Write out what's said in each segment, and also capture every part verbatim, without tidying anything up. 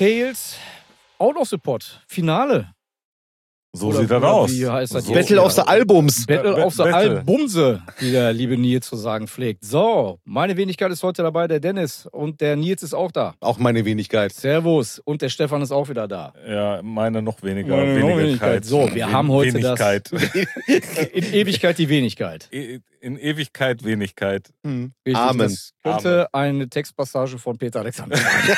Tales, Out of the Pot, Finale. So Oder, sieht das oder aus. Wie heißt das So. jetzt? Battle of the Albums. Battle Ba- of the Battle. Albumse, wie der liebe Nils zu sagen pflegt. So, meine Wenigkeit ist heute dabei, der Dennis. Und der Nils ist auch da. Auch meine Wenigkeit. Servus. Und der Stefan ist auch wieder da. Ja, meine noch weniger. Meine noch Wenigkeit. Wenigkeit. So, wir haben heute das- Wenigkeit. In Ewigkeit die Wenigkeit. E- In Ewigkeit Wenigkeit. Hm. Richtig, Amen. Das könnte eine Textpassage von Peter Alexander sein.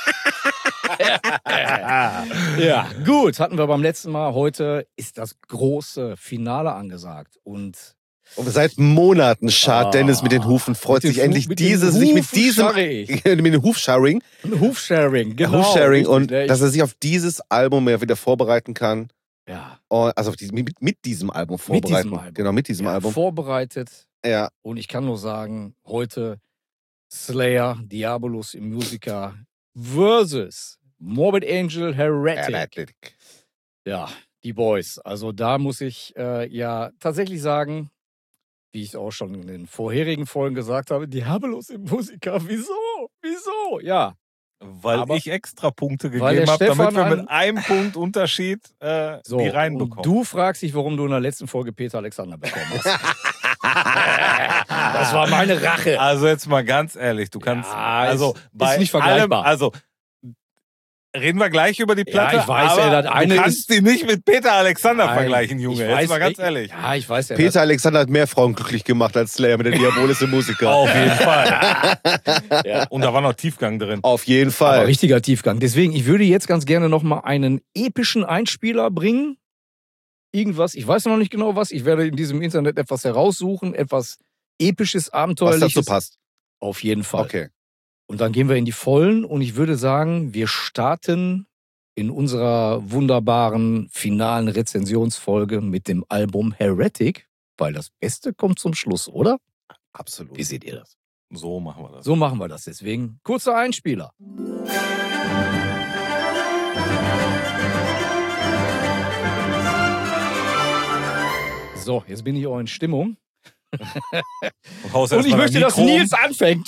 Ja, gut, hatten wir beim letzten Mal. Heute ist das große Finale angesagt. Und Und seit Monaten schart Ah, Dennis mit den Hufen, freut mit den sich Hu- endlich mit den dieses, sich mit Hufen diesem, scharre ich. mit dem Hufsharing, Hoofsharing, genau. Hufsharing richtig, und der- dass er sich auf dieses Album mehr wieder vorbereiten kann. ja, Und- Also auf die, mit, mit diesem Album Mit vorbereiten. diesem Album. Genau, mit diesem ja, Album. vorbereitet. Ja, Und ich kann nur sagen, heute Slayer, Diabolus im Musiker versus Morbid Angel, Heretic. Athletic. Ja, die Boys. Also da muss ich äh, ja tatsächlich sagen, wie ich auch schon in den vorherigen Folgen gesagt habe, Diabolus im Musiker. Wieso? Wieso? Ja. Weil Aber- ich extra Punkte Weil gegeben der habe, damit Stefan wir ein- mit einem Punkt Unterschied äh, So, die und reinbekommen. du fragst dich, warum du in der letzten Folge Peter Alexander bekommen hast. Das war meine Rache. Also jetzt mal ganz ehrlich, du kannst Ja, also ist- ist bei nicht vergleichbar. allem, also reden wir gleich über die Platte, Ja, ich weiß, aber ja, das eine du kannst ist- die nicht mit Peter Alexander Nein, vergleichen, Junge. ich Jetzt weiß, mal ganz ich- ehrlich. Ja, ich weiß ja. Peter Alexander hat mehr Frauen glücklich gemacht als Slayer mit der Diabolus im Musiker. Auf jeden Fall. Ja. Und da war noch Tiefgang drin. Auf jeden Aber Fall. richtiger Tiefgang. Deswegen, ich würde jetzt ganz gerne noch mal einen epischen Einspieler bringen. Irgendwas, ich weiß noch nicht genau was. Ich werde in diesem Internet etwas heraussuchen, etwas episches, Was abenteuerliches. dazu passt. Auf jeden Fall. Okay. Und dann gehen wir in die Vollen und ich würde sagen, wir starten in unserer wunderbaren finalen Rezensionsfolge mit dem Album Heretic, weil das Beste kommt zum Schluss, oder? Absolut. Wie seht ihr das? So machen wir das. So machen wir das deswegen. Kurzer Einspieler. So, jetzt bin ich auch in Stimmung. Und, haust Und erst ich mal möchte, dein dass Mikro um. Nils anfängt.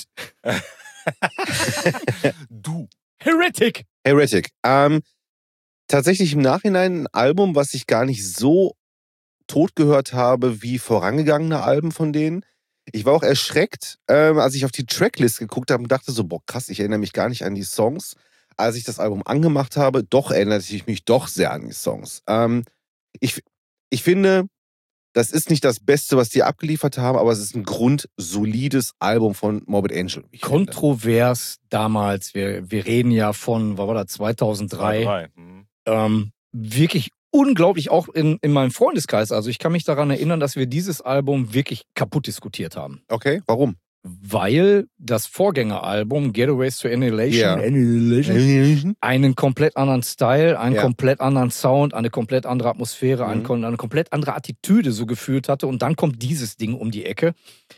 Du. Heretic. Heretic. Ähm, tatsächlich im Nachhinein ein Album, was ich gar nicht so tot gehört habe wie vorangegangene Alben von denen. Ich war auch erschreckt, ähm, als ich auf die Tracklist geguckt habe und dachte so, boah krass, ich erinnere mich gar nicht an die Songs. Als ich das Album angemacht habe, doch erinnerte ich mich doch sehr an die Songs. Ähm, ich, ich finde, das ist nicht das Beste, was die abgeliefert haben, aber es ist ein grundsolides Album von Morbid Angel. wie ich finde. Kontrovers damals. Wir, wir reden ja von, was war das, zweitausenddrei. Drei. Hm. Ähm, wirklich unglaublich, auch in, in meinem Freundeskreis. Also ich kann mich daran erinnern, dass wir dieses Album wirklich kaputt diskutiert haben. Okay, warum? Weil das Vorgängeralbum Getaways to Annihilation, Ja. Annihilation einen komplett anderen Style, einen Ja. komplett anderen Sound, eine komplett andere Atmosphäre, Mhm. eine, eine komplett andere Attitüde so gefühlt hatte. Und dann kommt dieses Ding um die Ecke.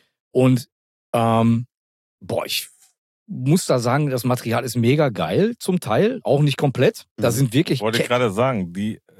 Und ähm, boah, ich muss da sagen, das Material ist mega geil, zum Teil, auch nicht komplett. Da Mhm. sind wirklich Wollte ich gerade sagen, die, äh,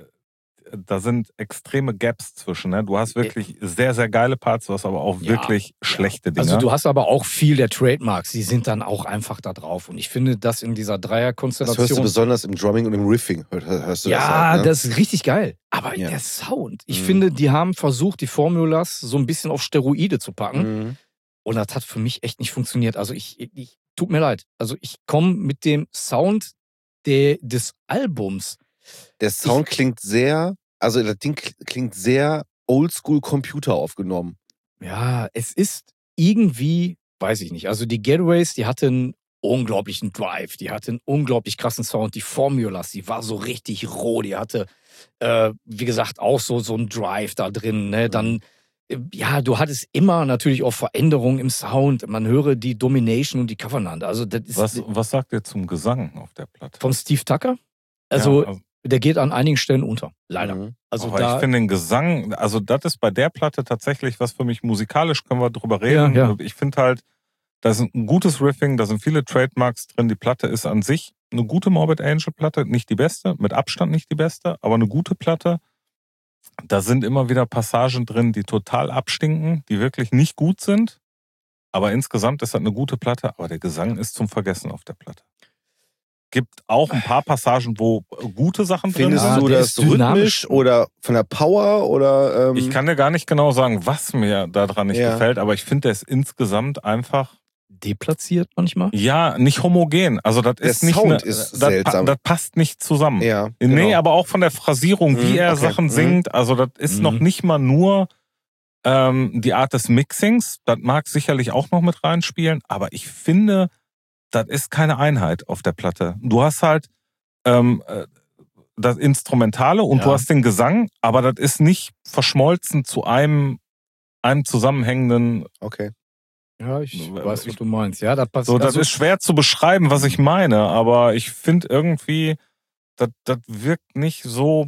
da sind extreme Gaps zwischen. Ne? Du hast wirklich sehr, sehr geile Parts, du hast aber auch Ja, wirklich schlechte Dinge. Also du hast aber auch viel der Trademarks, die sind dann auch einfach da drauf. Und ich finde, das in dieser Das hörst du Dreierkonstellation. besonders im Drumming und im Riffing. Hör- Hörst du Ja, das, halt, ne? das ist richtig geil. Aber Ja. der Sound, ich Mhm. finde, die haben versucht, die Formulas so ein bisschen auf Steroide zu packen. Mhm. Und das hat für mich echt nicht funktioniert. Also ich, ich, ich tut mir leid. Also ich komme mit dem Sound der, des Albums. Der Sound klingt sehr, also das Ding klingt sehr oldschool Computer aufgenommen. Ja, es ist irgendwie, weiß ich nicht. Also die Getaways, die hatten unglaublichen Drive, die hatte einen unglaublich krassen Sound. Die Formulas, die war so richtig roh, die hatte, äh, wie gesagt, auch so, so einen Drive da drin. Ne? Dann, äh, ja, du hattest immer natürlich auch Veränderungen im Sound. Man höre die Domination und die Covenant. Also das ist was, was sagt ihr zum Gesang auf der Platte? von Steve Tucker. Also, Ja, also der geht an einigen Stellen unter, leider. Mhm. Also aber da, ich finde den Gesang, also das ist bei der Platte tatsächlich was für mich musikalisch, können wir drüber reden. Ja, ja. Ich finde halt, da ist ein gutes Riffing, da sind viele Trademarks drin. Die Platte ist an sich eine gute Morbid Angel Platte, nicht die beste, mit Abstand nicht die beste, aber eine gute Platte. Da sind immer wieder Passagen drin, die total abstinken, die wirklich nicht gut sind. Aber insgesamt ist das eine gute Platte, aber der Gesang ist zum Vergessen auf der Platte. gibt auch ein paar Passagen, wo gute Sachen drin Findest sind. Ja, du der das ist dynamisch. rhythmisch oder von der Power oder? Ähm, Ich kann dir gar nicht genau sagen, was mir daran nicht Ja. gefällt, aber ich finde, der ist insgesamt einfach, Deplatziert manchmal. ja, nicht homogen. Also das Der ist nicht Sound eine, ist das, pa- seltsam. das passt nicht zusammen. ja. Nee, genau. aber auch von der Phrasierung, wie Mhm, er okay. Sachen Mhm. singt. Also das ist Mhm. noch nicht mal nur ähm, die Art des Mixings. Das mag sicherlich auch noch mit reinspielen. Aber ich finde, das ist keine Einheit auf der Platte. Du hast halt ähm, äh, das Instrumentale und Ja. du hast den Gesang, aber das ist nicht verschmolzen zu einem, einem zusammenhängenden. Okay. Ja, ich weiß, was du meinst. Ja, das passt. So, das also, ist schwer zu beschreiben, was ich meine, aber ich finde irgendwie, das, das wirkt nicht so,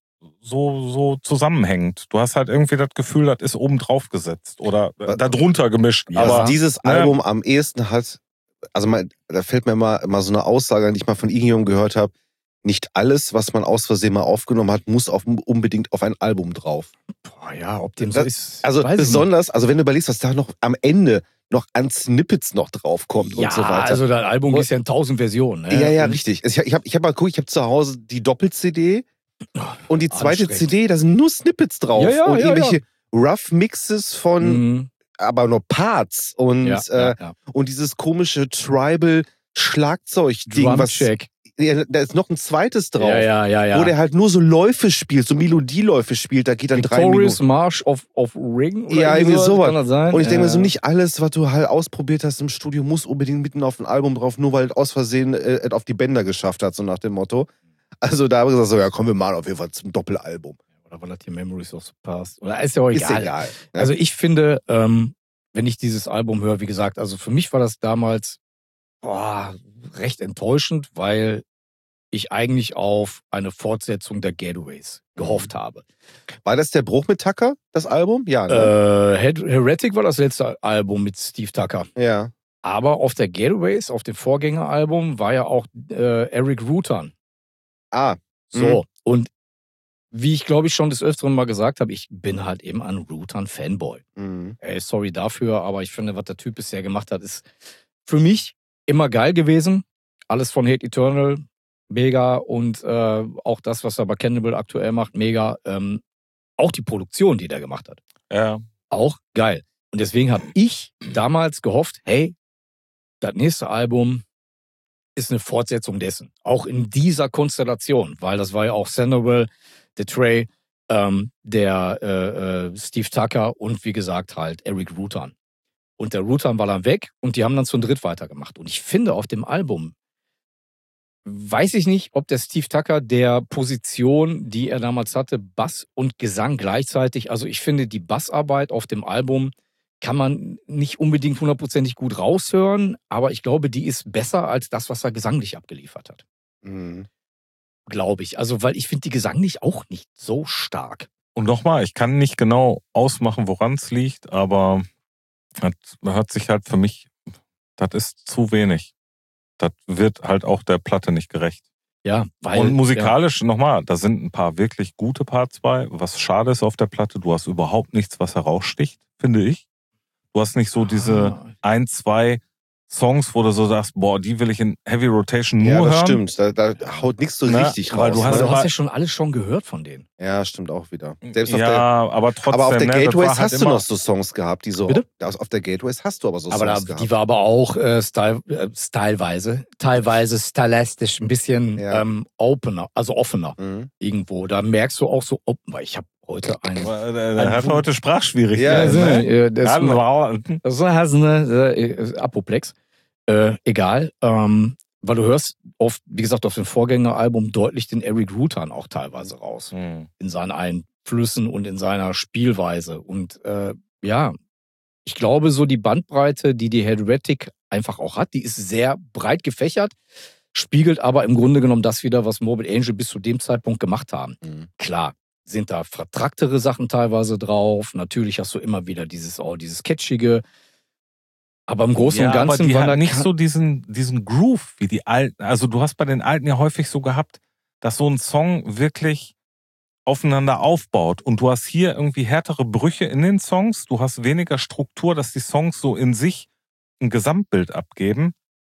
so, so zusammenhängend. Du hast halt irgendwie das Gefühl, das ist oben drauf gesetzt oder Was- da drunter gemischt. Ja. Was Aber dieses ne? Album am ehesten hat, also mein, da fällt mir mal, mal so eine Aussage an, die ich mal von irgendjemandem gehört habe. Nicht alles, was man aus Versehen mal aufgenommen hat, muss auf, unbedingt auf ein Album drauf. boah, ja, ob dem so Das- ist. Also weiß ich besonders, also wenn du überlegst, was da noch am Ende noch an Snippets noch drauf kommt nicht. Ja, und so weiter. also das Album Und- ist ja in tausend Versionen. Ne? ja, ja, Und- richtig. Ich, ich habe ich hab mal geguckt, ich habe zu Hause die Doppel-C D und die zweite Anstrengend. C D, da sind nur Snippets drauf Ja, ja, und ja, irgendwelche Rough Mixes von, Mhm. aber nur Parts und, Ja, äh, ja, ja. und dieses komische Tribal Schlagzeug-Ding, was Drumcheck. ja, da ist noch ein zweites drauf, Ja, ja, ja, ja. wo der halt nur so Läufe spielt, so Melodieläufe spielt, da geht dann drei Victorious Minuten. March of, of Ring? Oder Ja, irgendwie sowas. Kann das sein? Und ich denke ja. mir so, nicht alles, was du halt ausprobiert hast im Studio, muss unbedingt mitten auf ein Album drauf, nur weil es aus Versehen äh, es auf die Bänder geschafft hat, so nach dem Motto. Also da habe ich gesagt, so, ja komm, wir machen auf jeden Fall zum Doppelalbum. Oder weil das hier Memories of the Past. Oder ist ja auch Ist egal. egal. Ne? Also ich finde, ähm, wenn ich dieses Album höre, wie gesagt, also für mich war das damals boah, recht enttäuschend, weil ich eigentlich auf eine Fortsetzung der Getaways gehofft habe. War das der Bruch mit Tucker, das Album? Ja, ne? Äh, Her- Heretic war das letzte Album mit Steve Tucker. Ja. Aber auf der Getaways, auf dem Vorgängeralbum, war ja auch äh, Eric Rutan. Ah, So, und wie ich glaube ich schon des Öfteren mal gesagt habe, ich bin halt eben ein Rutan-Fanboy. mhm. Ey, sorry dafür, aber ich finde, was der Typ bisher gemacht hat, ist für mich immer geil gewesen. Alles von Hate Eternal, mega. Und äh, auch das, was er bei Cannibal aktuell macht, mega. Ähm, auch die Produktion, die der gemacht hat, Ja. auch geil. Und deswegen habe ich damals gehofft, hey, das nächste Album ist eine Fortsetzung dessen. Auch in dieser Konstellation, weil das war ja auch Sandoval, der Trey, ähm, der äh, äh, Steve Tucker und wie gesagt halt Eric Rutan. Und der Rutan war dann weg und die haben dann zu dritt weitergemacht. Und ich finde auf dem Album, weiß ich nicht, ob der Steve Tucker der Position, die er damals hatte, Bass und Gesang gleichzeitig, also ich finde die Bassarbeit auf dem Album kann man nicht unbedingt hundertprozentig gut raushören, aber ich glaube, die ist besser als das, was er gesanglich abgeliefert hat. Mhm. Glaube ich. Also, weil ich finde die gesanglich auch nicht so stark. Und nochmal, ich kann nicht genau ausmachen, woran es liegt, aber das hört sich halt für mich, das ist zu wenig. Das wird halt auch der Platte nicht gerecht. Ja, weil. Und musikalisch, nochmal, da sind ein paar wirklich gute Parts bei. Was schade ist auf der Platte, du hast überhaupt nichts, was heraussticht, finde ich. Du hast nicht so diese Ah, ein, zwei Songs, wo du so sagst, boah, die will ich in Heavy Rotation nur Ja, das hören. stimmt. Da, da haut nichts so Na, richtig weil raus. du aber hast ne? du hast aber- ja schon alles schon gehört von denen. Ja, stimmt auch wieder. Selbst auf ja, der, aber trotzdem. aber auf der ne, das Gateways war halt hast du immer- noch so Songs gehabt, die so. Bitte? Auf auf der Gateways hast du aber so Aber da, Songs gehabt. die war aber auch äh, style, äh, styleweise, teilweise stylistisch ein bisschen Ja. ähm, opener, also offener Mhm. irgendwo. Da merkst du auch so, oh, weil ich habe heute einen. Der, der hat heute Sprachschwierigkeiten. Ja, ne? äh, das Ja, ist wow. Das heißt, ne, äh, Apoplex. Äh, egal, ähm, weil du hörst oft, wie gesagt, auf dem Vorgängeralbum deutlich den Eric Rutan auch teilweise raus. Hm. In seinen Einflüssen und in seiner Spielweise. Und äh, ja, ich glaube, so die Bandbreite, die die Heretic einfach auch hat, die ist sehr breit gefächert, spiegelt aber im Grunde genommen das wieder, was Morbid Angel bis zu dem Zeitpunkt gemacht haben. Mhm. Klar, sind da vertracktere Sachen teilweise drauf. Natürlich hast du immer wieder dieses, oh, dieses Catchige. Aber im Großen ja, und Ganzen aber die war hat da nicht kein- so diesen, diesen Groove wie die alten. Also du hast bei den alten ja häufig so gehabt, dass so ein Song wirklich aufeinander aufbaut. Und du hast hier irgendwie härtere Brüche in den Songs. Du hast weniger Struktur, dass die Songs so in sich ein Gesamtbild abgeben.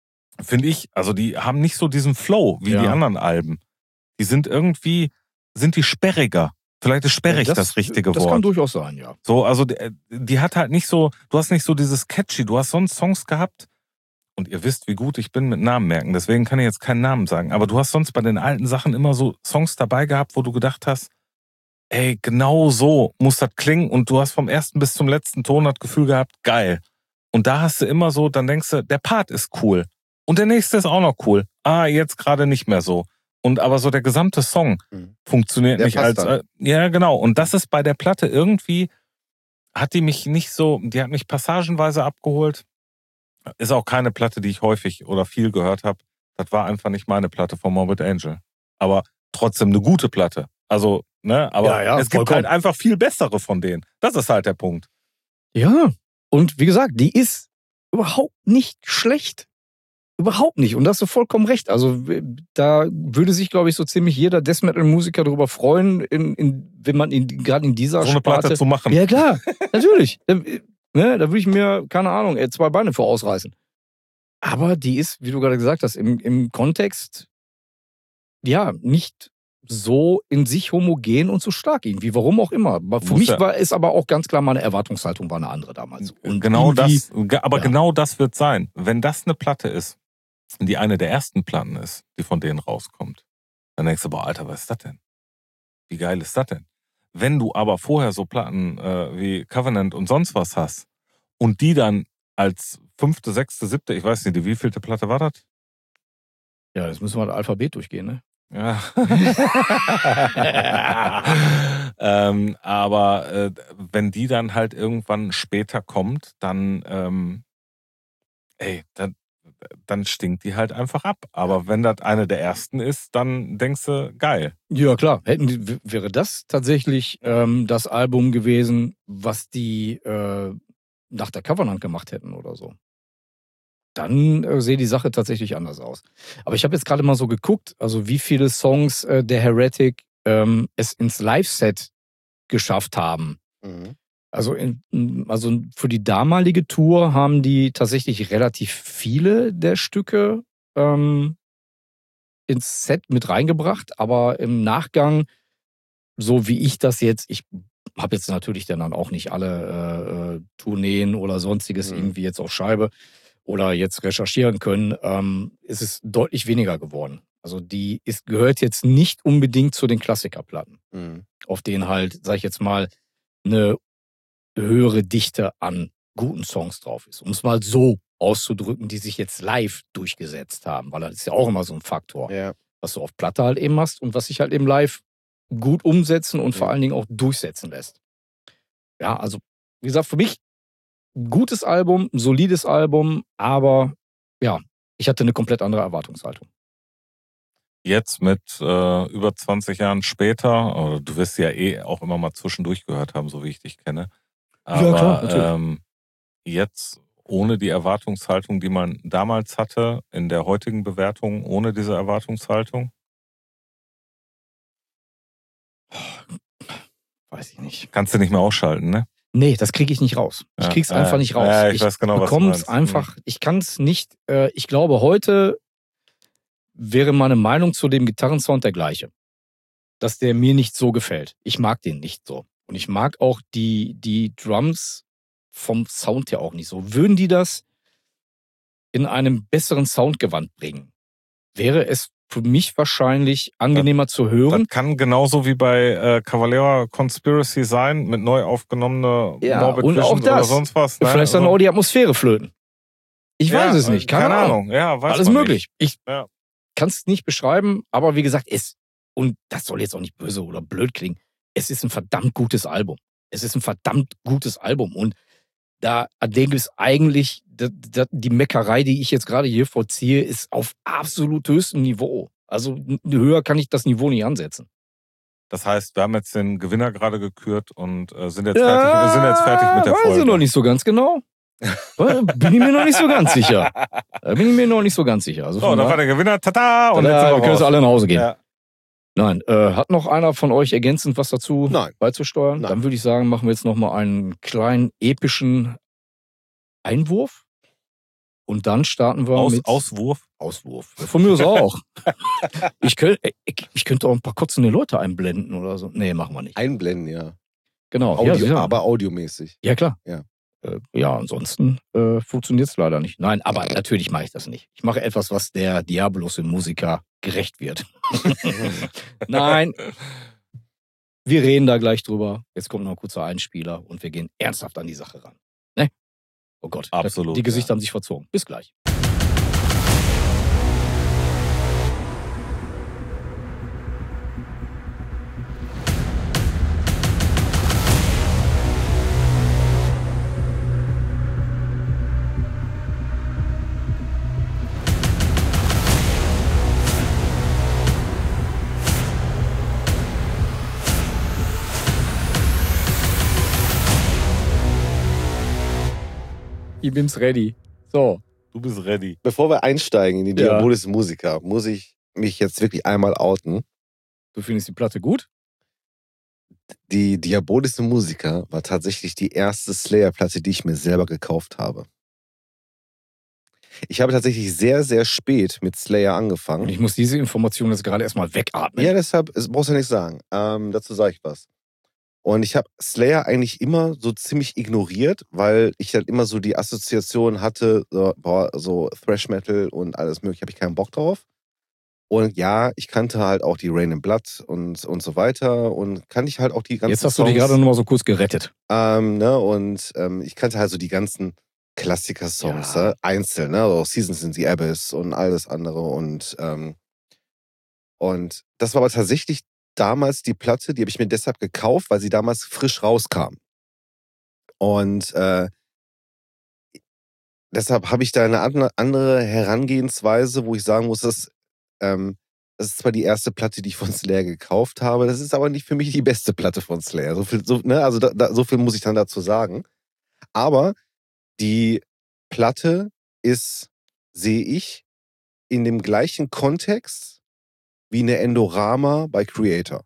finde ich, also die haben nicht so diesen Flow wie Ja. die anderen Alben. Die sind irgendwie, sind die sperriger. Vielleicht ist sperrig das, das richtige das Wort. Das kann durchaus sein, ja. So, also die, die hat halt nicht so, du hast nicht so dieses Catchy, du hast sonst Songs gehabt und ihr wisst, wie gut ich bin mit Namen merken, deswegen kann ich jetzt keinen Namen sagen, aber du hast sonst bei den alten Sachen immer so Songs dabei gehabt, wo du gedacht hast, ey, genau so muss das klingen und du hast vom ersten bis zum letzten Ton das Gefühl gehabt, geil. Und da hast du immer so, dann denkst du, der Part ist cool und der nächste ist auch noch cool. Ah, jetzt gerade nicht mehr so. Und aber so der gesamte Song Mhm. funktioniert Der nicht passt als, dann. äh, ja genau. Und das ist bei der Platte irgendwie, hat die mich nicht so, die hat mich passagenweise abgeholt. Ist auch keine Platte, die ich häufig oder viel gehört habe. Das war einfach nicht meine Platte von Morbid Angel. Aber trotzdem eine gute Platte. Also, ne, aber Ja, ja, es gibt vollkommen. halt einfach viel bessere von denen. Das ist halt der Punkt. Ja, und wie gesagt, die ist überhaupt nicht schlecht. Überhaupt nicht. Und da hast du vollkommen recht. Also da würde sich, glaube ich, so ziemlich jeder Death Metal-Musiker darüber freuen, in, in, wenn man in, gerade in dieser So eine Sparte... Platte zu machen. Ja, klar, natürlich. Da, ne, da würde ich mir, keine Ahnung, ey, zwei Beine vor ausreißen. Aber die ist, wie du gerade gesagt hast, im, im Kontext, ja, nicht so in sich homogen und so stark irgendwie. Warum auch immer. Aber für Muss mich ja- war es aber auch ganz klar, meine Erwartungshaltung war eine andere damals. Und genau irgendwie- das, aber ja. genau das wird sein. Wenn das eine Platte ist, die eine der ersten Platten ist, die von denen rauskommt, dann denkst du, boah, Alter, was ist das denn? Wie geil ist das denn? Wenn du aber vorher so Platten äh, wie Covenant und sonst was hast und die dann als fünfte, sechste, siebte, ich weiß nicht, die wievielte Platte war das? Ja, jetzt müssen wir das Alphabet durchgehen, ne? Ja. ähm, aber äh, wenn die dann halt irgendwann später kommt, dann, ähm, ey, dann, dann stinkt die halt einfach ab. Aber wenn das eine der ersten ist, dann denkst du, geil. Ja, klar. Hätten die, w- wäre das tatsächlich ähm, das Album gewesen, was die äh, nach der Covenant gemacht hätten oder so. Dann äh, sehe die Sache tatsächlich anders aus. Aber ich habe jetzt gerade mal so geguckt, also wie viele Songs äh, der Heretic ähm, es ins Live-Set geschafft haben. Mhm. Also, in, also für die damalige Tour haben die tatsächlich relativ viele der Stücke ähm, ins Set mit reingebracht, aber im Nachgang, so wie ich das jetzt, ich habe jetzt natürlich dann auch nicht alle äh, Tourneen oder sonstiges Mhm. irgendwie jetzt auf Scheibe oder jetzt recherchieren können, ähm, ist es deutlich weniger geworden. Also die ist, gehört jetzt nicht unbedingt zu den Klassikerplatten, Mhm. auf denen halt, sag ich jetzt mal, eine höhere Dichte an guten Songs drauf ist. Um es mal so auszudrücken, die sich jetzt live durchgesetzt haben, weil das ist ja auch immer so ein Faktor, Ja. was du auf Platte halt eben hast und was sich halt eben live gut umsetzen und vor Mhm. allen Dingen auch durchsetzen lässt. Ja, also wie gesagt, für mich ein gutes Album, ein solides Album, aber ja, ich hatte eine komplett andere Erwartungshaltung. Jetzt mit äh, über zwanzig Jahren später, oder du wirst sie ja eh auch immer mal zwischendurch gehört haben, so wie ich dich kenne. Aber Ja, klar, natürlich. ähm, jetzt ohne die Erwartungshaltung, die man damals hatte, in der heutigen Bewertung, ohne diese Erwartungshaltung, Weiß ich nicht. kannst du nicht mehr ausschalten, ne? Nee, das kriege ich nicht raus. Ich Ja, krieg's äh, einfach nicht raus. ja, ich weiß genau, was du bekomme meinst. es einfach, ich kann es nicht, äh, ich glaube, heute wäre meine Meinung zu dem Gitarrensound der gleiche. Dass der mir nicht so gefällt. Ich mag den nicht so. Und ich mag auch die, die Drums vom Sound her auch nicht so. Würden die das in einem besseren Soundgewand bringen, wäre es für mich wahrscheinlich angenehmer zu hören. Das kann genauso wie bei äh, Cavalera Conspiracy sein, mit neu aufgenommener Ja, Morbid und auch Visions oder das. sonst was. Ne? Vielleicht dann Also, auch die Atmosphäre flöten. Ich ja, weiß es nicht. Keine, keine Ahnung. Ahnung. Ja, weiß Alles man möglich. Ich Ja. kann es nicht beschreiben, aber wie gesagt, es, und das soll jetzt auch nicht böse oder blöd klingen, es ist ein verdammt gutes Album. Es ist ein verdammt gutes Album. Und da denke ich eigentlich, da, da, die Meckerei, die ich jetzt gerade hier vollziehe, ist auf absolut höchstem Niveau. Also höher kann ich das Niveau nicht ansetzen. Das heißt, wir haben jetzt den Gewinner gerade gekürt und äh, sind, jetzt fertig, sind jetzt fertig mit der weiß Folge. ich noch nicht so ganz genau. Bin ich mir noch nicht so ganz sicher. Da bin ich mir noch nicht so ganz sicher. Also So, von das war daher- der Gewinner. Tada! Und Tada, jetzt sind wir wir können jetzt raus. alle nach Hause gehen. Ja. Nein, äh, hat noch einer von euch ergänzend was dazu Nein. beizusteuern? Nein. Dann würde ich sagen, machen wir jetzt noch mal einen kleinen epischen Einwurf. Und dann starten wir Aus, mit Auswurf. Auswurf. Von mir aus auch. ich, könnte, ich, ich könnte auch ein paar kotzende Leute einblenden oder so. Nee, machen wir nicht. Einblenden, ja. Genau. Audio, ja, ja. aber audiomäßig. Ja, klar. Ja. Äh, ja, ansonsten äh, funktioniert es leider nicht. Nein, aber natürlich mache ich das nicht. Ich mache etwas, was der Diabolos im Musiker gerecht wird. Nein. Wir reden da gleich drüber. Jetzt kommt noch ein kurzer Einspieler und wir gehen ernsthaft an die Sache ran. Ne? Oh Gott. Absolut, Die Gesichter ja. haben sich verzogen. Bis gleich. Ich bin's ready. So. Du bist ready. Bevor wir einsteigen in die Ja. Diabolis Musiker, muss ich mich jetzt wirklich einmal outen. Du findest die Platte gut? Die Diabolis Musiker war tatsächlich die erste Slayer-Platte, die ich mir selber gekauft habe. Ich habe tatsächlich sehr, sehr spät mit Slayer angefangen. Und ich muss diese Information jetzt gerade erstmal wegatmen. Ja, deshalb es brauchst du ja nichts sagen. Ähm, dazu sage ich was. Und ich habe Slayer eigentlich immer so ziemlich ignoriert, weil ich dann immer so die Assoziation hatte, so, boah, so Thrash Metal und alles mögliche, habe ich keinen Bock drauf. Und ja, ich kannte halt auch die Rain in Blood und, und so weiter und kannte ich halt auch die ganzen Jetzt hast du Songs. dich gerade nochmal so kurz gerettet. Ähm, ne, und ähm, ich kannte halt so die ganzen Klassiker-Songs, Ja. ne, einzeln, ne, so Seasons in the Abyss und alles andere und ähm, und das war aber tatsächlich damals die Platte, die habe ich mir deshalb gekauft, weil sie damals frisch rauskam. Und äh, deshalb habe ich da eine andere Herangehensweise, wo ich sagen muss, dass, ähm, das ist zwar die erste Platte, die ich von Slayer gekauft habe, das ist aber nicht für mich die beste Platte von Slayer. So viel, so, ne, also da, da, so viel muss ich dann dazu sagen. Aber die Platte ist, sehe ich, in dem gleichen Kontext wie eine Endorama bei Creator.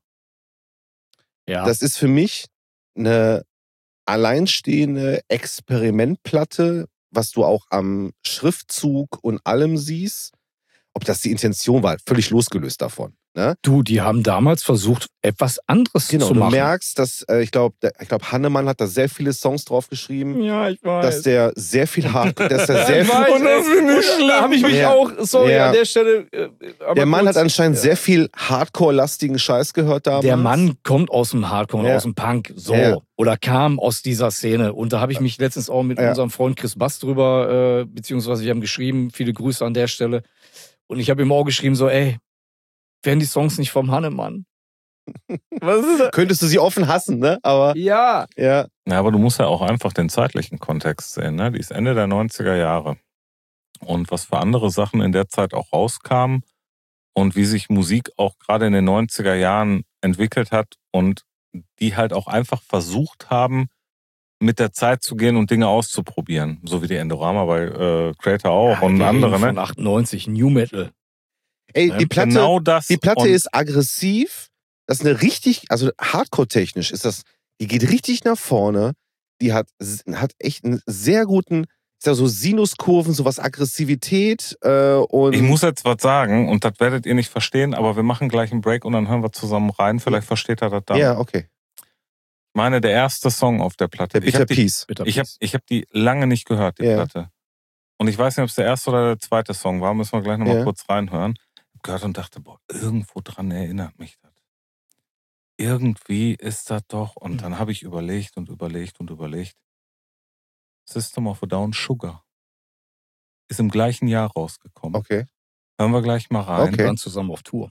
Ja. Das ist für mich eine alleinstehende Experimentplatte, was du auch am Schriftzug und allem siehst. Ob das die Intention war, völlig losgelöst davon. Ne? Du, die haben damals versucht, etwas anderes Genau, zu du machen. merkst, dass, äh, ich glaube, ich glaub, Hannemann hat da sehr viele Songs drauf geschrieben, Ja, ich weiß. dass der sehr viel hart, dass der sehr ich viel, weiß, Und das ey. finde ich Und schlimm. Da habe ich mich Ja. auch, sorry, Ja. an der Stelle. Äh, aber der Mann kurz, hat anscheinend ja. sehr viel Hardcore-lastigen Scheiß gehört damals. Der Mann kommt aus dem Hardcore und Ja. aus dem Punk, so. Ja. Oder kam aus dieser Szene. Und da habe ich mich letztens auch mit Ja. unserem Freund Chris Bass drüber, äh, beziehungsweise wir haben geschrieben, viele Grüße an der Stelle. Und ich habe ihm auch geschrieben, so, ey, wären die Songs nicht vom Hannemann? Was ist das? Könntest du sie offen hassen, ne? Aber Ja. ja, Ja, aber du musst ja auch einfach den zeitlichen Kontext sehen. Ne? Die ist Ende der neunziger Jahre. Und was für andere Sachen in der Zeit auch rauskamen und wie sich Musik auch gerade in den neunziger Jahren entwickelt hat und die halt auch einfach versucht haben, mit der Zeit zu gehen und Dinge auszuprobieren. So wie die Endorama bei äh, Creator auch Ja, und wir andere. reden von Ne? achtundneunzig, New Metal. ey, Ja, die Platte, genau das. die Platte und ist aggressiv. Das ist eine richtig, also Hardcore-technisch ist das, die geht richtig nach vorne. Die hat, hat echt einen sehr guten, ist ja so Sinuskurven, sowas Aggressivität äh, und. Ich muss jetzt was sagen und das werdet ihr nicht verstehen, aber wir machen gleich einen Break und dann hören wir zusammen rein. Vielleicht versteht er das dann. Ja, okay. Ich meine, der erste Song auf der Platte. Der ich Bitter habe die, Peace. Bitter ich hab, Peace. ich hab die lange nicht gehört, die Ja. Platte. Und ich weiß nicht, ob es der erste oder der zweite Song war. Müssen wir gleich nochmal Ja. kurz reinhören. Ich hab gehört und dachte, boah, irgendwo dran erinnert mich das. Irgendwie ist das doch. Und Mhm. dann habe ich überlegt und überlegt und überlegt. System of a Down, Sugar. Ist im gleichen Jahr rausgekommen. Okay. Hören wir gleich mal rein. Okay. Dann zusammen auf Tour.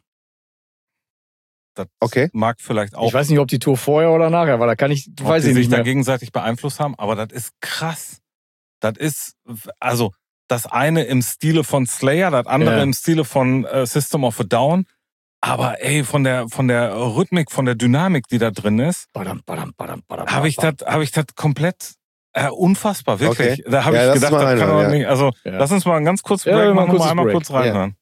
Das Okay. mag vielleicht auch, Ich weiß nicht, ob die Tour vorher oder nachher war. Da kann ich, ob weiß die ich sich nicht da mehr. gegenseitig beeinflusst haben, aber das ist krass. Das ist, also, das eine im Stile von Slayer, das andere Ja. im Stile von äh, System of a Down. Aber ey, von der, von der Rhythmik, von der Dynamik, die da drin ist, Badam, badam, badam, badam, habe ich das, badam. habe ich das komplett äh, unfassbar, wirklich. Okay. Da habe Ja, ich lass gedacht, mal das kann reinhören, doch ja. nicht. Also, Ja. lass uns mal einen ganz kurzen Ja, Break mal ein machen und mal kurzes einmal Break. kurz reinhören.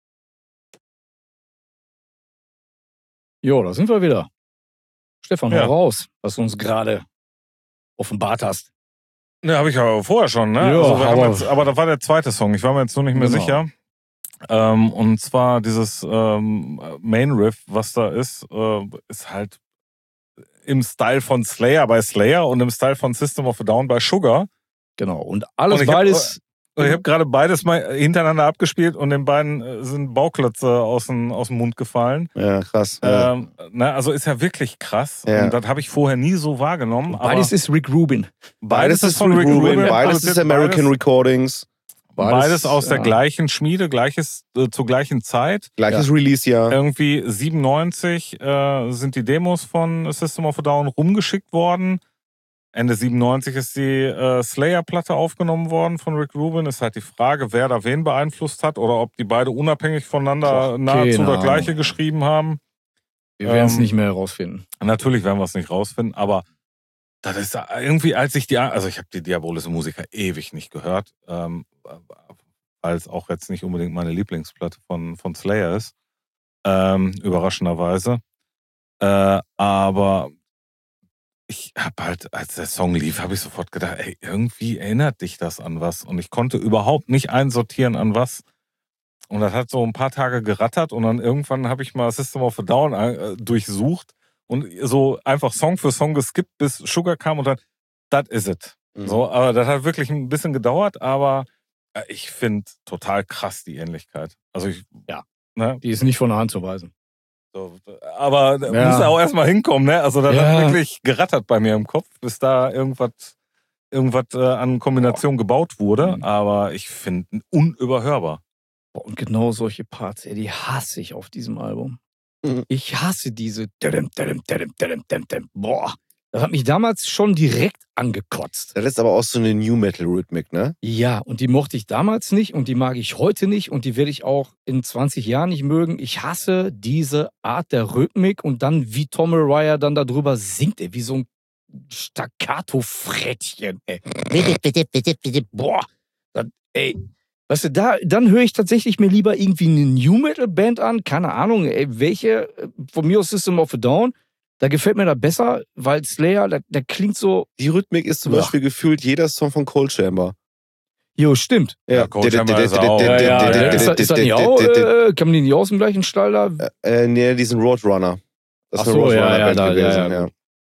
Jo, da sind wir wieder. Stefan, Ja. hau raus, was du uns gerade offenbart hast. Ne, habe ich aber vorher schon, ne? Ja, also wir haben aber- jetzt, aber das war der zweite Song. Ich war mir jetzt nur nicht mehr Genau. sicher. Ähm, und zwar dieses ähm, Main Riff, was da ist, äh, ist halt im Style von Slayer bei Slayer und im Style von System of a Down bei Sugar. Genau. Und alles Und ich hab- beides. Und ich habe gerade beides mal hintereinander abgespielt und den beiden äh, sind Bauklötze aus dem, aus dem Mund gefallen. Ja, krass. Ja. Ähm, ne, also ist ja wirklich krass. Ja. Und das habe ich vorher nie so wahrgenommen. Beides aber ist Rick Rubin. Beides ist von Rick Rubin, beides ist produziert, American beides, Recordings, beides, Beides, aus der ja. gleichen Schmiede, gleiches äh, zur gleichen Zeit. gleiches Release-Jahr. Irgendwie siebenundneunzig äh, sind die Demos von System of a Down rumgeschickt worden. Ende siebenundneunzig ist die äh, Slayer-Platte aufgenommen worden von Rick Rubin. Ist halt die Frage, wer da wen beeinflusst hat oder ob die beide unabhängig voneinander Boah, nahezu keine das gleiche Ahnung. geschrieben haben. Wir werden es Ähm, nicht mehr herausfinden. Natürlich werden wir es nicht rausfinden, aber das ist irgendwie, als ich die, also ich habe die Diabolischen Musiker ewig nicht gehört, ähm, weil es auch jetzt nicht unbedingt meine Lieblingsplatte von, von Slayer ist, ähm, überraschenderweise. Äh, aber ich habe halt, als der Song lief, habe ich sofort gedacht, ey, irgendwie erinnert dich das an was. Und ich konnte überhaupt nicht einsortieren an was. Und das hat so ein paar Tage gerattert und dann irgendwann habe ich mal System of a Down äh, durchsucht und so einfach Song für Song geskippt, bis Sugar kam und dann, that is it. Mhm. So, aber das hat wirklich ein bisschen gedauert, aber äh, ich finde total krass die Ähnlichkeit. Also ich, Ja. Ne, Die ist nicht von der Hand zu weisen. so, aber da Ja. muss auch erstmal hinkommen, ne? Also das Ja. hat wirklich gerattert bei mir im Kopf, bis da irgendwas irgendwas äh, an Kombination gebaut wurde, Mhm. aber ich finde unüberhörbar. Boah, und genau solche Parts, ey, die hasse ich auf diesem Album. Mhm. Ich hasse diese. Dadum, dadum, dadum, dadum, dadum, dadum. Boah, das hat mich damals schon direkt angekotzt. Das ist aber auch so eine New Metal-Rhythmik, ne? Ja, und die mochte ich damals nicht und die mag ich heute nicht und die werde ich auch in zwanzig Jahren nicht mögen. Ich hasse diese Art der Rhythmik und dann, wie Tom Araya dann darüber singt, ey, wie so ein Staccato-Frettchen, ey. Bitte, bitte, bitte, bitte, boah. Das, ey, weißt du, da, dann höre ich tatsächlich mir lieber irgendwie eine New-Metal-Band an, keine Ahnung, ey, welche, von mir aus System of a Down. Da gefällt mir das besser, weil Slayer, der, der klingt so. Die Rhythmik ist zum Ja. Beispiel gefühlt jeder Song von Cold Chamber. Jo, stimmt. Ja, Cold Chamber ist auch- Ja, ja, ist, das- ist das nicht auch? Äh, kann man die nicht aus dem gleichen Stall da? Äh, nee, diesen Roadrunner. Das Ach ist so, eine ja, ja, Roadrunner-Band da, ja, gewesen, ja. ja.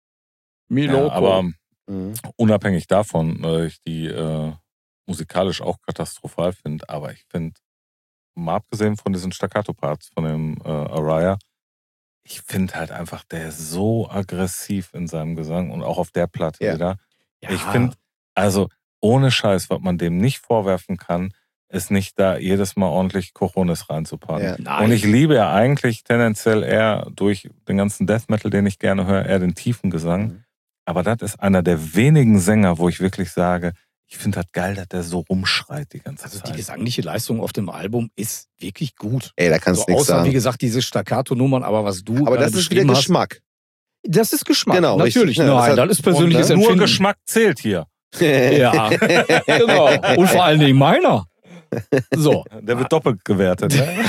Miloko. Ja, aber Mhm. unabhängig davon, weil ich die äh, musikalisch auch katastrophal finde, aber ich finde, mal abgesehen von diesen Staccato-Parts von dem äh, Araya, ich finde halt einfach, der ist so aggressiv in seinem Gesang und auch auf der Platte Ja. wieder. Ja. Ich finde, also ohne Scheiß, was man dem nicht vorwerfen kann, ist nicht da jedes Mal ordentlich Cojones reinzupacken. Ja. Nein. Und ich liebe ja eigentlich tendenziell eher durch den ganzen Death Metal, den ich gerne höre, eher den tiefen Gesang. Mhm. Aber das ist einer der wenigen Sänger, wo ich wirklich sage, ich finde das geil, dass der so rumschreit die ganze Also die Zeit. gesangliche Leistung auf dem Album ist wirklich gut. Ey, da kannst So, du nichts außer, wie sagen. gesagt, diese Staccato-Nummern, aber was du Aber gerade das ist wieder beschrieben hast, Geschmack. das ist Geschmack. Genau, natürlich. richtig, ne? Das Nein, hat- das ist persönliches Und, ne, nur Empfinden. Geschmack zählt hier. Ja, genau. Und vor allen Dingen meiner. So. Der wird doppelt gewertet. Ne?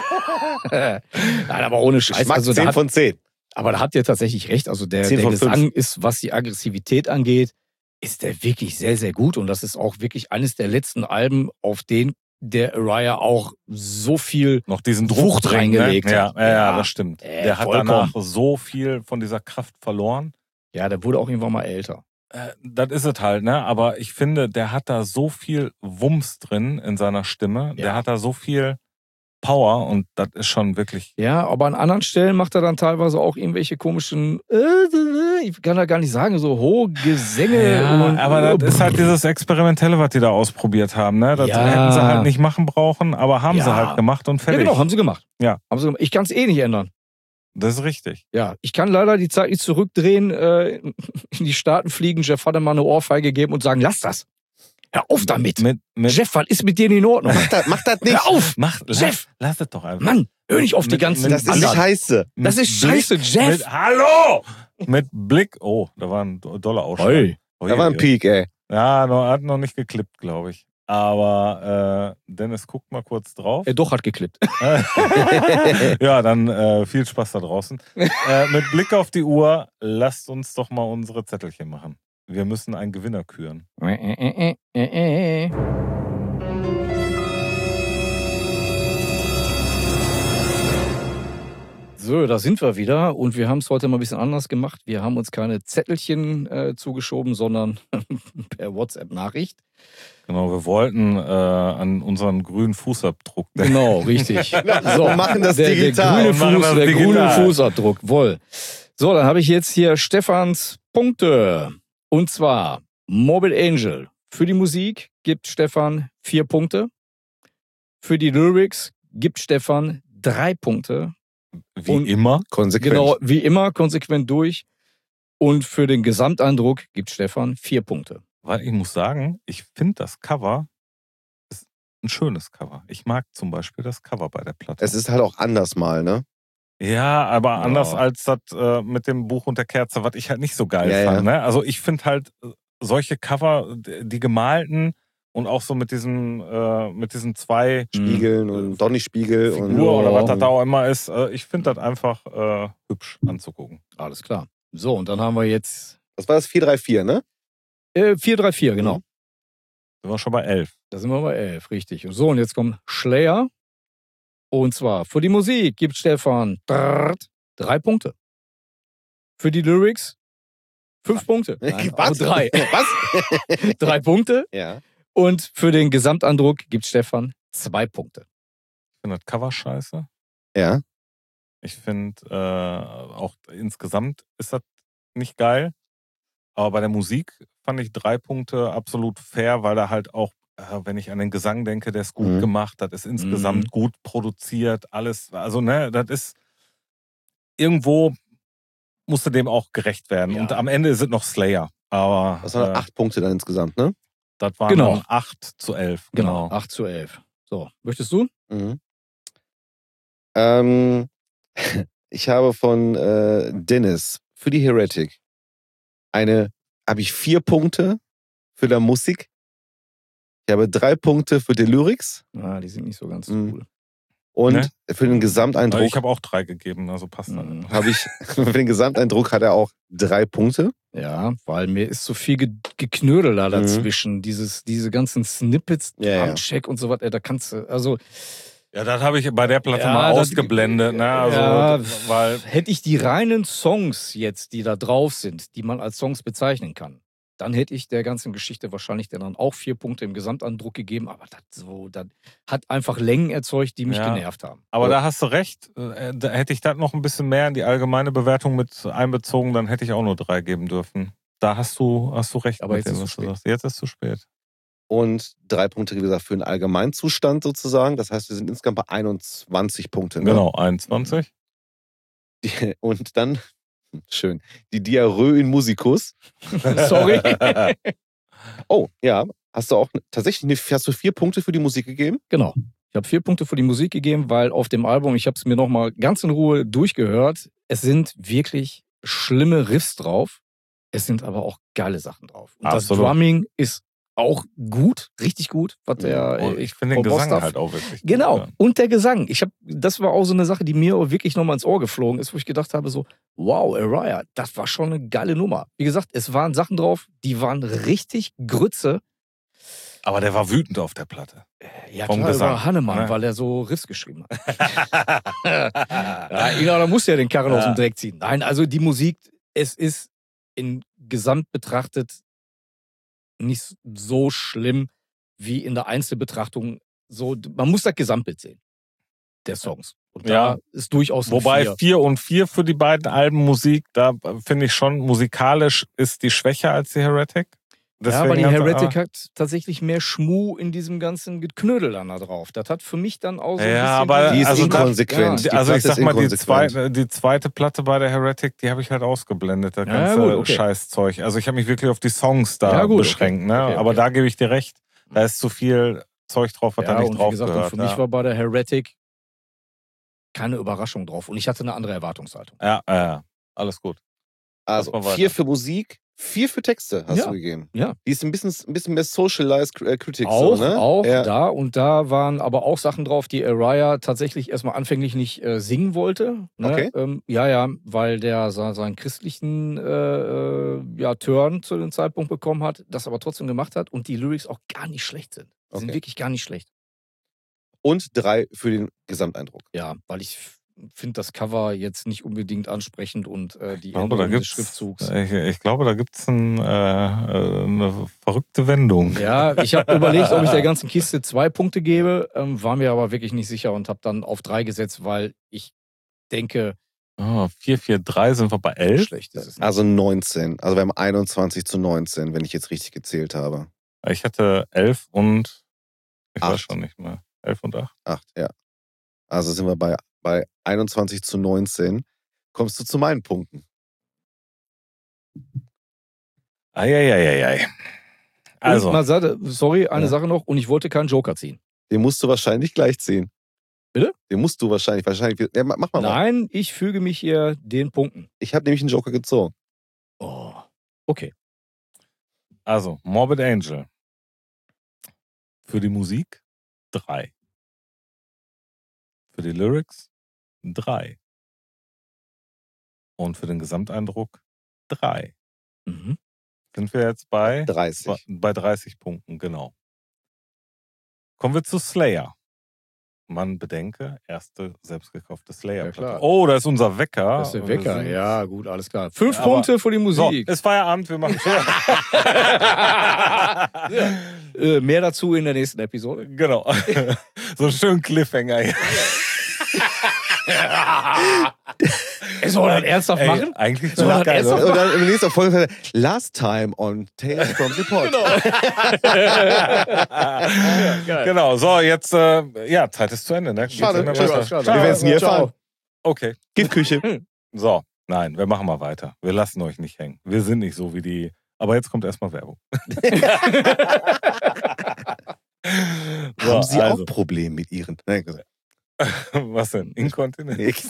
Nein, aber ohne Scheiß. Geschmack Also, da zehn hat, von zehn. aber da habt ihr tatsächlich recht. Also der, zehn der von Gesang ist, was die Aggressivität angeht, ist der wirklich sehr, sehr gut. Und das ist auch wirklich eines der letzten Alben, auf denen der Araya auch so viel Noch diesen Druck Wucht bringen, reingelegt ne? ja, hat. ja, ja, Ja. das stimmt. Äh, der hat vollkommen. danach so viel von dieser Kraft verloren. Ja, der wurde auch irgendwann mal älter. Äh, das ist es halt, ne? Aber ich finde, der hat da so viel Wumms drin in seiner Stimme. Ja. Der hat da so viel Power und das ist schon wirklich. Ja, aber an anderen Stellen macht er dann teilweise auch irgendwelche komischen, äh, ich kann da gar nicht sagen, so hohe Gesänge. und, aber das ist halt dieses Experimentelle, was die da ausprobiert haben, ne? Das Ja. hätten sie halt nicht machen brauchen, aber haben Ja. sie halt gemacht und Ja, fertig. genau, haben sie gemacht. Ja. Haben sie gemacht. Ich kann es eh nicht ändern. Das ist richtig. Ja, ich kann leider die Zeit nicht zurückdrehen, äh, in die Staaten fliegen, Jeff hat mal eine Ohrfeige geben und sagen, lass das. Hör auf damit. Mit, mit, Jeff, was ist mit dir nicht in Ordnung? Mach das, mach das nicht. Hör auf! mach, Chef! lass, lass es doch einfach. Mann, hör nicht auf die Mit- ganzen mit- Das ist anderen. scheiße. Das ist Mit scheiße, Blick- Jeff. Mit, hallo! Mit Blick. Oh, da war ein doller Ausschlag. Hey. Oh, Da war ein je, Peak, ey. Ja, noch, hat noch nicht geklippt, glaube ich. Aber äh, Dennis, guckt mal kurz drauf. Äh, doch, hat geklippt. Ja, dann äh, viel Spaß da draußen. äh, mit Blick auf die Uhr, lasst uns doch mal unsere Zettelchen machen. Wir müssen einen Gewinner küren. Äh, äh, äh, äh, äh. So, da sind wir wieder und wir haben es heute mal ein bisschen anders gemacht. Wir haben uns keine Zettelchen äh, zugeschoben, sondern per WhatsApp-Nachricht. Genau, wir wollten äh, an unseren grünen Fußabdruck. Genau, richtig. So, wir machen das der, digital. Der, grüne, machen Fuß, das der digital. grüne Fußabdruck, wohl. So, dann habe ich jetzt hier Stefans Punkte. Und zwar Morbid Angel. Für die Musik gibt Stefan vier Punkte. Für die Lyrics gibt Stefan drei Punkte. Wie Und- immer. Konsequent. Genau, wie immer, konsequent durch. Und für den Gesamteindruck gibt Stefan vier Punkte. Weil ich muss sagen, ich finde das Cover ist ein schönes Cover. Ich mag zum Beispiel das Cover bei der Platte. Es ist halt auch anders mal, ne? Ja, aber Ja. anders als das äh, mit dem Buch und der Kerze, was ich halt nicht so geil Ja, fand. ja. Ne? Also ich finde halt äh, solche Cover, die die gemalten und auch so mit diesen, äh, mit diesen zwei Spiegeln und Donny-Spiegel und Figur oder was Ja. das da auch immer ist, äh, ich finde das einfach äh, hübsch anzugucken. Alles klar. So, und dann haben wir jetzt Das war das vier drei vier, ne? äh, vier drei vier, genau. Sind wir schon bei elf. Da sind wir bei elf, richtig. Und so, und jetzt kommt Slayer. Und zwar für die Musik gibt Stefan drrrt, drei Punkte. Für die Lyrics fünf Punkte. Nein, Was? also drei. Was? drei Punkte. Ja. Und für den Gesamteindruck gibt Stefan zwei Punkte. Ich finde das Cover scheiße. Ja. Ich finde äh, auch insgesamt ist das nicht geil. Aber bei der Musik fand ich drei Punkte absolut fair, weil da halt auch, äh, wenn ich an den Gesang denke, der ist gut Mhm. gemacht, das ist insgesamt Mhm. gut produziert, alles. Also, ne, das ist irgendwo musste dem auch gerecht werden. Ja. Und am Ende ist es noch Slayer. Aber Das waren äh, acht Punkte dann insgesamt, ne? das waren Genau. dann acht zu elf. Genau, acht zu elf. So, möchtest du? Mhm. Ähm, ich habe von äh, Dennis für die Heretic eine, habe ich vier Punkte für die Musik. Ich habe drei Punkte für die Lyrics Ah, die sind nicht so ganz Mhm. cool. und Ne? für den Gesamteindruck Ich habe auch drei gegeben, also passt das. Mhm. habe ich, für den Gesamteindruck hat er auch drei Punkte. Ja, weil mir ist so viel ge Geknödel da Mhm. dazwischen. Dieses, diese ganzen Snippets, Ja, ja. Drumcheck und so was, ey, da kannst du, also Ja, das habe ich bei der Platte Ja, mal das- ausgeblendet, ne? Also, ja, weil hätte ich die reinen Songs jetzt, die da drauf sind, die man als Songs bezeichnen kann, dann hätte ich der ganzen Geschichte wahrscheinlich dann auch vier Punkte im Gesamteindruck gegeben, aber das so, das hat einfach Längen erzeugt, die mich Ja. genervt haben. Aber da hast du recht. Äh, Da hätte ich das noch ein bisschen mehr in die allgemeine Bewertung mit einbezogen, dann hätte ich auch nur drei geben dürfen. Da hast du, hast du recht. Aber mit jetzt dem, ist was zu du spät. sagst. Jetzt ist es zu spät. Und drei Punkte, wie gesagt, für den Allgemeinzustand sozusagen. Das heißt, wir sind insgesamt bei einundzwanzig Punkte. Ne? Genau, einundzwanzig. Die, und dann, schön, die Diarrhoe in Musicus. Sorry. Oh, ja. Hast du auch tatsächlich eine, hast du vier Punkte für die Musik gegeben? Genau. Ich habe vier Punkte für die Musik gegeben, weil auf dem Album, ich habe es mir nochmal ganz in Ruhe durchgehört, es sind wirklich schlimme Riffs drauf. Es sind aber auch geile Sachen drauf. Und Absolut. das Drumming ist auch gut, richtig gut. Was der, Und äh, ich finde den Paul Gesang Bostaph- halt auch wirklich. gut, Genau. ja. Und der Gesang. Ich hab, das war auch so eine Sache, die mir wirklich nochmal ins Ohr geflogen ist, wo ich gedacht habe, so, wow, Araya, das war schon eine geile Nummer. Wie gesagt, es waren Sachen drauf, die waren richtig Grütze. Aber der war wütend auf der Platte. Ja, Vom klar, Gesang, über Hannemann, ne? weil er so Riffs geschrieben hat. Ja, Ina, da muss ja den Karren Ja. aus dem Dreck ziehen. Nein, also die Musik, es ist in Gesamt betrachtet nicht so schlimm wie in der Einzelbetrachtung. So, man muss das Gesamtbild sehen der Songs. Und Ja. da ist durchaus ein Wobei Vier. vier und vier für die beiden Alben Musik, da finde ich schon, musikalisch ist die schwächer als die Heretic. Ja, aber die Deswegen hat- Heretic hat tatsächlich mehr Schmuh in diesem ganzen Geknödel dann da drauf. Das hat für mich dann auch so ein Ja, bisschen... aber Die ist also das- inkonsequent. Die, Die also ich Platte sag ist mal, die inkonsequent. zweite, die zweite Platte bei der Heretic, die habe ich halt ausgeblendet, das Ja, ganze gut, okay. Scheißzeug. Also ich habe mich wirklich auf die Songs da Ja, gut, beschränkt. okay. Ne? Okay, Aber okay. da gebe ich dir recht, da ist zu viel Zeug drauf, was Ja, da nicht und wie drauf gesagt, und gehört. für mich ja. war bei der Heretic keine Überraschung drauf. Und ich hatte eine andere Erwartungshaltung. ja, ja, alles gut. Also Lass mal weiter. vier für Musik, vier für Texte hast Ja. du gegeben. Ja. Die ist ein bisschen, ein bisschen mehr Socialized äh, Critics. Auch, so, ne? auch ja. da. Und da waren aber auch Sachen drauf, die Araya tatsächlich erstmal anfänglich nicht äh, singen wollte. Ne? Okay. Ähm, ja, ja, weil der sa- seinen christlichen, äh, äh, ja, Turn zu dem Zeitpunkt bekommen hat, das aber trotzdem gemacht hat und die Lyrics auch gar nicht schlecht sind. Die Okay. sind wirklich gar nicht schlecht. Und drei für den Gesamteindruck. Ja, weil ich finde das Cover jetzt nicht unbedingt ansprechend und äh, die Ich glaube, da Änderung des gibt's, Schriftzugs. ich, ich glaube, da gibt es ein, äh, äh, eine verrückte Wendung. Ja, ich habe überlegt, ob ich der ganzen Kiste zwei Punkte gebe, ähm, war mir aber wirklich nicht sicher und habe dann auf drei gesetzt, weil ich denke, Oh, vier vier drei sind wir bei elf. schlecht ist es nicht. Also neunzehn. Also wir haben einundzwanzig zu neunzehn, wenn ich jetzt richtig gezählt habe. Ich hatte elf und ich weiß Acht. schon nicht mehr. elf und acht. Acht, ja. Also sind wir bei, bei einundzwanzig zu neunzehn. Kommst du zu meinen Punkten? Eieieiei. Also, Und mal sagte, sorry, eine Ja. Sache noch, und ich wollte keinen Joker ziehen. Den musst du wahrscheinlich gleich ziehen. Bitte? Den musst du wahrscheinlich, wahrscheinlich. Ja, mach mal. Nein, ich füge mich hier den Punkten. Ich habe nämlich einen Joker gezogen. Oh, okay. also, Morbid Angel. Für die Musik drei. Für die Lyrics drei. Und für den Gesamteindruck drei. Mhm. Sind wir jetzt bei, dreißig. bei dreißig Punkten, genau. Kommen wir zu Slayer. Man bedenke, erste selbstgekaufte Ja, Slayer-Platte. klar. Oh, das ist unser Wecker. Das ist der Und wir Wecker. sind- Ja, gut, alles klar. Fünf Ja, aber- Punkte für die So, Musik. ist Feierabend, wir machen äh, mehr dazu in der nächsten Episode. Genau. So schön Cliffhanger hier. Ey, soll man das ernsthaft Ey, machen? Eigentlich So, wäre das hat geil, er oder? Und dann in der nächsten Folge Last Time on Tales from the Pod. Genau, so, jetzt, äh, ja, Zeit ist zu Ende, ne? Geht's Schade, nicht mehr schade, weiter? schade. Wir werden es nie Ciao. erfahren. Okay, Giftküche. so, nein, wir machen mal weiter. Wir lassen euch nicht hängen. Wir sind nicht so wie die, aber jetzt kommt erstmal Werbung. So, Haben Sie also, auch Probleme mit Ihren... Nein, was denn? Inkontinenz?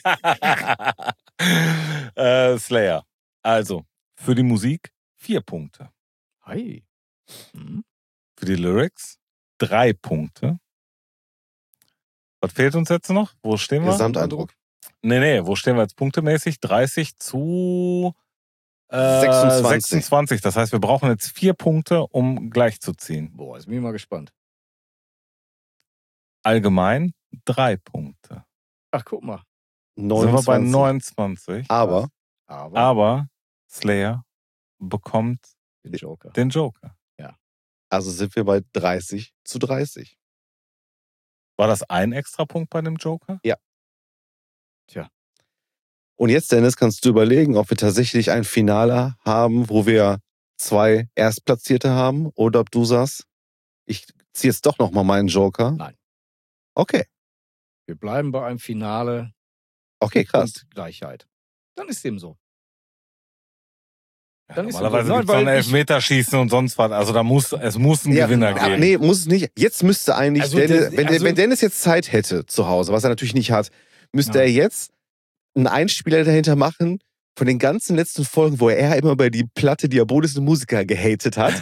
äh, Slayer. Also, für die Musik vier Punkte. Hi. Mhm. Für die Lyrics drei Punkte. Was fehlt uns jetzt noch? Wo stehen wir? Gesamteindruck. Nee, nee, wo stehen wir jetzt punktemäßig? dreißig zu äh, sechsundzwanzig. sechsundzwanzig. Das heißt, wir brauchen jetzt vier Punkte, um gleich zu ziehen. Boah, jetzt bin ich mal gespannt. Allgemein drei Punkte. Ach, guck mal. Sind wir bei neunundzwanzig. neunundzwanzig. Aber Aber Aber Slayer bekommt den Joker. den Joker. also sind wir bei dreißig zu dreißig. War das ein Extrapunkt bei dem Joker? Und jetzt, Dennis, kannst du überlegen, ob wir tatsächlich ein Finale haben, wo wir zwei Erstplatzierte haben, oder ob du sagst, ich ziehe jetzt doch nochmal meinen Joker. Nein. Okay, Wir bleiben bei einem Finale okay, krass. und Gleichheit. Dann ist dem so. Ja, Dann ist normalerweise es so. gibt es Nein, noch weil ein Elfmeterschießen und sonst was. Also da muss, es muss einen Ja, Gewinner ah, geben. nee, muss es nicht. Jetzt müsste eigentlich, Also Dennis, das- wenn, also- wenn Dennis jetzt Zeit hätte zu Hause, was er natürlich nicht hat, müsste Ja. er jetzt einen Einspieler dahinter machen von den ganzen letzten Folgen, wo er immer über die Platte Diabolische Musiker gehatet hat.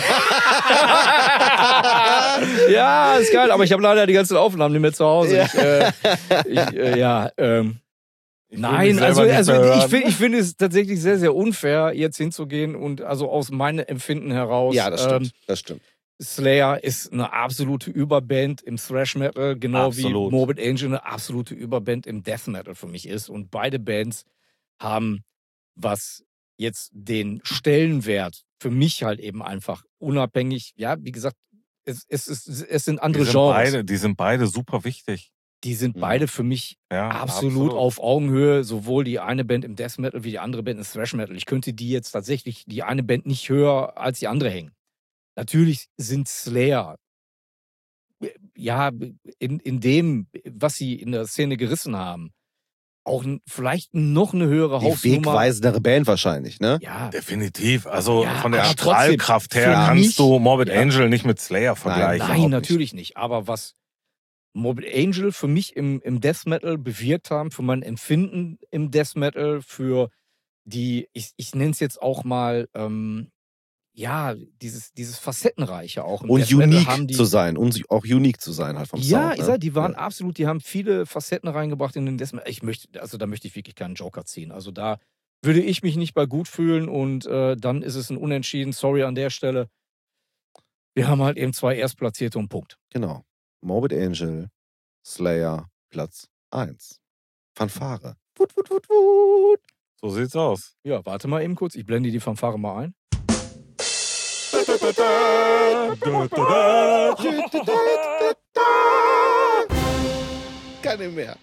Ja, ist geil, aber ich habe leider die ganzen Aufnahmen nicht mehr zu Hause. Ja. Ich, äh, ich, äh, ja, ähm, Ich will nein, mich also, selber nicht also mehr ich hören. finde ich find es tatsächlich sehr, sehr unfair, jetzt hinzugehen und also aus meinem Empfinden heraus. Ja, das stimmt. Ähm, Das stimmt. Slayer ist eine absolute Überband im Thrash Metal, genau Absolut. wie Morbid Angel eine absolute Überband im Death Metal für mich ist. Und beide Bands haben, was jetzt den Stellenwert für mich halt eben einfach unabhängig, ja, wie gesagt, es, es, es, es sind andere die sind Genres. beide, die sind beide super wichtig. Die sind Mhm. beide für mich Ja, absolut, auf Augenhöhe, sowohl die eine Band im Death Metal wie die andere Band im Thrash Metal. Ich könnte die jetzt tatsächlich, die eine Band nicht höher als die andere hängen. Natürlich sind Slayer, ja, in, in dem, was sie in der Szene gerissen haben, auch n- vielleicht noch eine höhere Die Hausnummer. wegweisendere Band wahrscheinlich, ne? Ja, Definitiv. Also Ja, von der aber trotzdem, Strahlkraft her für kannst mich- du Morbid ja. Angel nicht mit Slayer vergleichen. nein, überhaupt natürlich nicht. Aber was Morbid Angel für mich im, im Death Metal bewirkt haben, für mein Empfinden im Death Metal, für die, ich, ich nenne es jetzt auch mal, ähm, ja, dieses, dieses Facettenreiche auch im Und Death Metal unique haben die, zu sein. Und auch unique zu sein halt vom ja, Sound. ich ne? sag, die waren Ja. absolut, die haben viele Facetten reingebracht in den Death Metal. Ich möchte, also da möchte ich wirklich keinen Joker ziehen. Also da würde ich mich nicht bei gut fühlen und äh, dann ist es ein Unentschieden. Sorry an der Stelle. Wir haben halt eben zwei Erstplatzierte und Punkt. Genau. Morbid Angel, Slayer, Platz eins. Fanfare. Wut, wut, wut, wut. So sieht's aus. Ja, warte mal eben kurz. Ich blende die Fanfare mal ein. Keine mehr.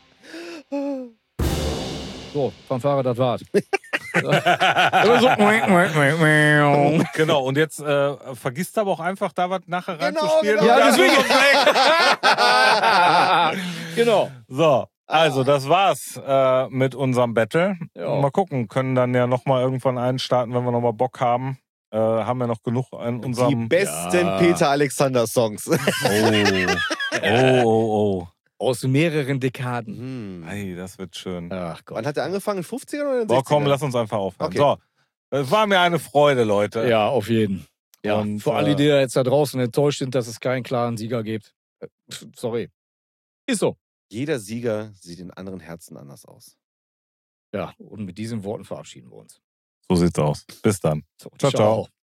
So, Fanfare, das war's. Genau, und jetzt äh, vergisst aber auch einfach, da was nachher Genau, reinzuspielen. genau. Und Ja, dann deswegen. ist es weg. Genau. So, also das war's äh, mit unserem Battle. Ja. Mal gucken, können dann ja nochmal irgendwann einstarten, wenn wir nochmal Bock haben. Äh, haben wir noch genug in Die unserem... besten Ja. Peter Alexander Songs. Oh, oh, oh, oh. Aus mehreren Dekaden. Hm. Ei, das wird schön. Ach Gott. Wann hat er angefangen? In den fünfzigern oder in den Boah, sechzigern? komm, lass uns einfach aufhören. Okay. So, es war mir eine Freude, Leute. Ja, auf jeden. Ja, Und, für alle, äh, die da jetzt da draußen enttäuscht sind, dass es keinen klaren Sieger gibt. Äh, pf, Sorry. Ist so. Jeder Sieger sieht in anderen Herzen anders aus. Ja, und mit diesen Worten verabschieden wir uns. So sieht's aus. Bis dann. So, Ciao, ciao.